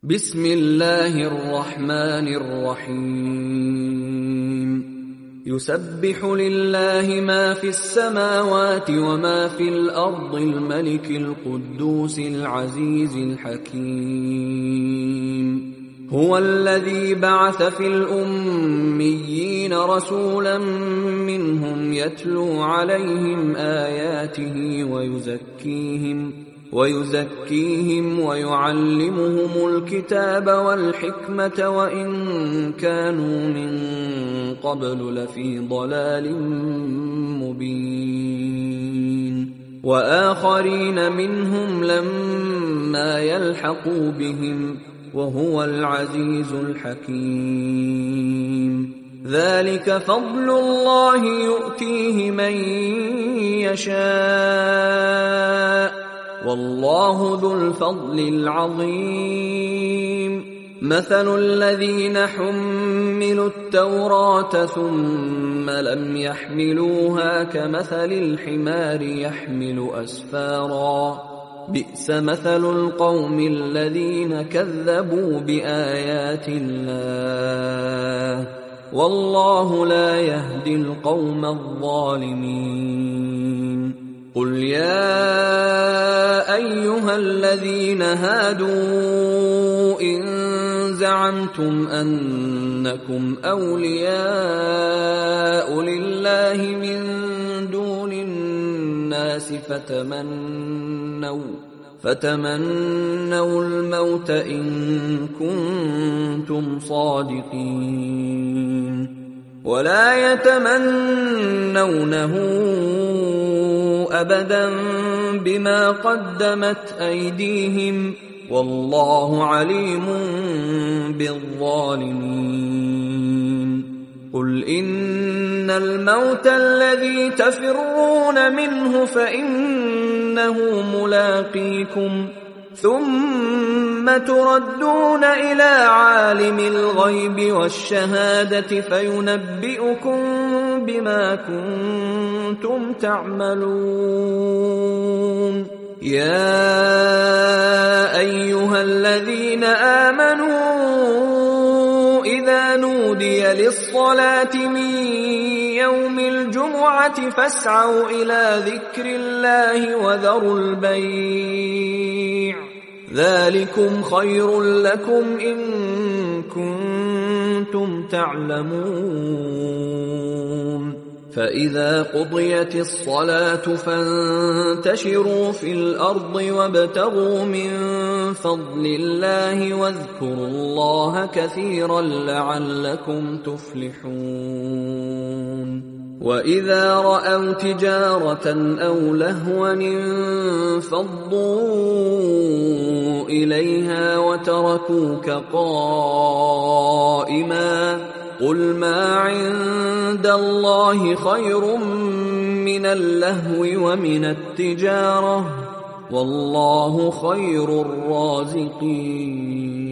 بسم الله الرحمن الرحيم يسبح لله ما في السماوات وما في الأرض الملك القدوس العزيز الحكيم هو الذي بعث في الأميين رسولا منهم يتلو عليهم آياته ويزكيهم ويعلمهم الكتاب والحكمة وإن كانوا من قبل لفي ضلال مبين وآخرين منهم لما يلحقوا بهم وهو العزيز الحكيم ذلك فضل الله يؤتيه من يشاء والله ذو الفضل العظيم مثل الذين حملوا التوراة ثم لم يحملوها كمثل الحمار يحمل أسفارا بئس مثل القوم الذين كذبوا بآيات الله والله لا يهدي القوم الظالمين قل يا أيها الذين هادوا إن زعمتم أنكم أولياء لله من دون الناس فتمنوا الموت إن كنتم صادقين ولا يتمنونه أبدا بما قدمت أيديهم والله عليم بالظالمين قل إن الموت الذي تفرون منه فإنه ملاقيكم ثم تردون إلى عالم الغيب والشهادة فينبئكم بما كنتم تعملون يا أيها الذين آمنوا إذا نودي للصلاة من يوم الجمعة فاسعوا إلى ذكر الله وذروا البيع ذلكم خير لكم إن كنتم تعلمون فإذا قضيت الصلاة فانتشروا في الأرض وابتغوا من فضل الله واذكروا الله كثيرا لعلكم تفلحون وإذا رأوا تجارة أو لهوا انفضوا إليها وتركوك قائما قل ما عند الله خير من اللهو ومن التجارة والله خير الرازقين